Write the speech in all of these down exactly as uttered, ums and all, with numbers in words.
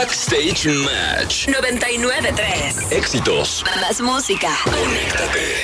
Backstage Match noventa y nueve tres. Éxitos. Más música. Conéctate.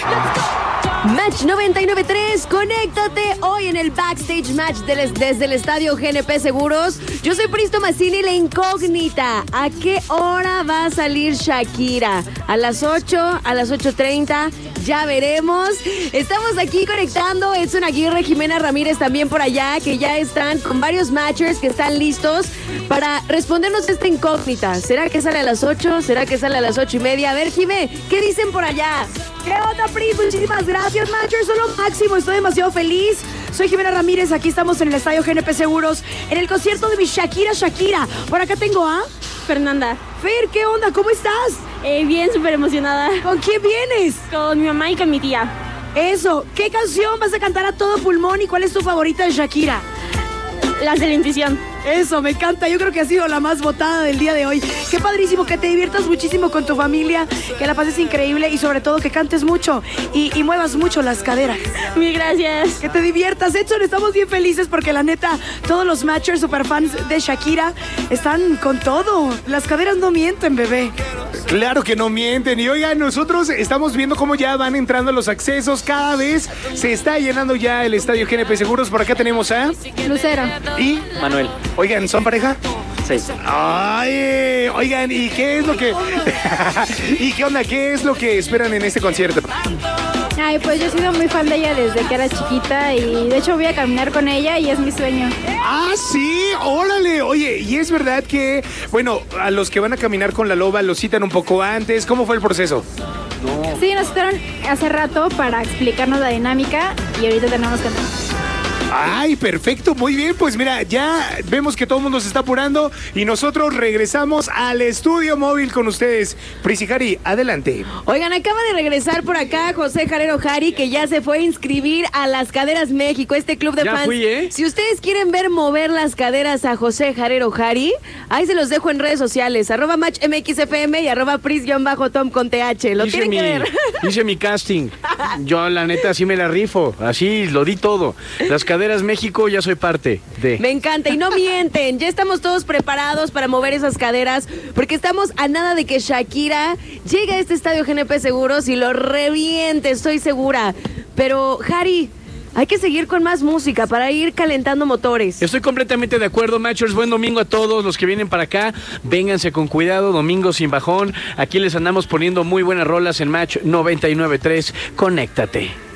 Match noventa y nueve tres, conéctate hoy en el Backstage Match del, desde el estadio G N P Seguros. Yo soy Pristo Massini, la incógnita. ¿A qué hora va a salir Shakira? ¿A las ocho? ¿A las ocho treinta? Ya veremos. Estamos aquí conectando. Edson Aguirre, Jimena Ramírez también por allá, que ya están con varios matchers que están listos para respondernos esta incógnita. ¿Será que sale a las ocho? ¿Será que sale a las ocho y media? A ver, Jimé, ¿qué dicen por allá? ¿Qué onda, Pris? Muchísimas gracias, matchers. Son lo máximo. Estoy demasiado feliz. Soy Jimena Ramírez. Aquí estamos en el estadio G N P Seguros en el concierto de mi Shakira Shakira. Por acá tengo a Fernanda. Fer, ¿qué onda? ¿Cómo estás? Eh, bien, súper emocionada. ¿Con quién vienes? Con mi mamá y con mi tía. Eso. ¿Qué canción vas a cantar a todo pulmón y cuál es tu favorita de Shakira? Las de la intuición. Eso, me encanta. Yo creo que ha sido la más votada del día de hoy. Qué padrísimo, que te diviertas muchísimo con tu familia, que la pases increíble y sobre todo que cantes mucho y, y muevas mucho las caderas. Mil gracias. Que te diviertas. Edson, estamos bien felices porque la neta, todos los matchers superfans de Shakira están con todo. Las caderas no mienten, bebé. Claro que no mienten. Y oigan, nosotros estamos viendo cómo ya van entrando los accesos. Cada vez se está llenando ya el estadio G N P Seguros. Por acá tenemos a Lucero. y Manuel. Oigan, ¿son pareja? Sí. Ay, oigan, ¿y qué es lo que ¿Y qué onda? ¿Qué es lo que esperan en este concierto? Ay, pues yo he sido muy fan de ella desde que era chiquita y de hecho voy a caminar con ella y es mi sueño. Ah, sí, órale. Oye, y es verdad que, bueno, a los que van a caminar con la loba los citan un poco antes. ¿Cómo fue el proceso? Sí, nos citaron hace rato para explicarnos la dinámica y ahorita tenemos que... Ay, perfecto, muy bien. Pues mira, ya vemos que todo el mundo se está apurando y nosotros regresamos al estudio móvil con ustedes. Prisi Jari, adelante. Oigan, acaba de regresar por acá José Jarero Jari, que ya se fue a inscribir a Las Caderas México, este club de Ya fans. fui, ¿eh? Si ustedes quieren ver mover las caderas a José Jarero Jari, ahí se los dejo en redes sociales, arroba match M X F M y arroba pris-tom con T H. Lo hice tienen mi, que ver. hice mi casting. Yo, la neta, así me la rifo. Así lo di todo. Las Caderas México, ya soy parte de... Me encanta, y no mienten, ya estamos todos preparados para mover esas caderas, porque estamos a nada de que Shakira llegue a este estadio G N P Seguros y lo reviente, estoy segura. Pero, Jari, hay que seguir con más música para ir calentando motores. Estoy completamente de acuerdo, Matchers. Buen domingo a todos los que vienen para acá. Vénganse con cuidado, domingo sin bajón. Aquí les andamos poniendo muy buenas rolas en Match noventa y nueve tres. Conéctate.